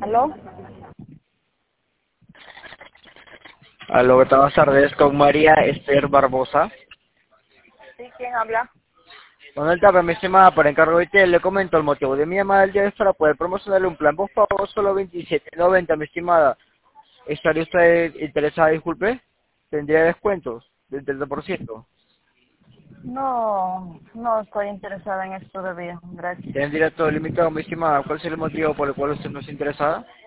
¿Aló? Aló, buenas tardes, con María Esther Barbosa. Sí, ¿quién habla? Bueno, el tarde, mi estimada, por encargo de usted, le comento el motivo de mi llamada del día es para poder promocionarle un plan. Por favor, solo 27.90, mi estimada. ¿Estaría usted interesada, disculpe? ¿Tendría descuentos del 30%? No, no estoy interesada en esto de vida, gracias. ¿Tendría todo limitado, mi estimada? ¿Cuál sería el motivo por el cual usted no está interesada?